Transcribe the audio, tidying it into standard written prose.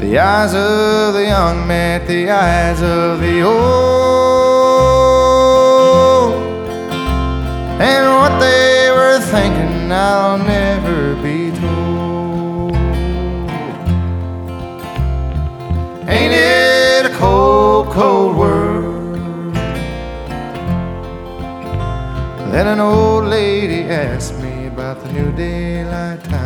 The eyes of the young met the eyes of the old, and what they were thinking I'll never be told. Ain't it a cold, cold world? Then an old lady asked me about the new daylight time.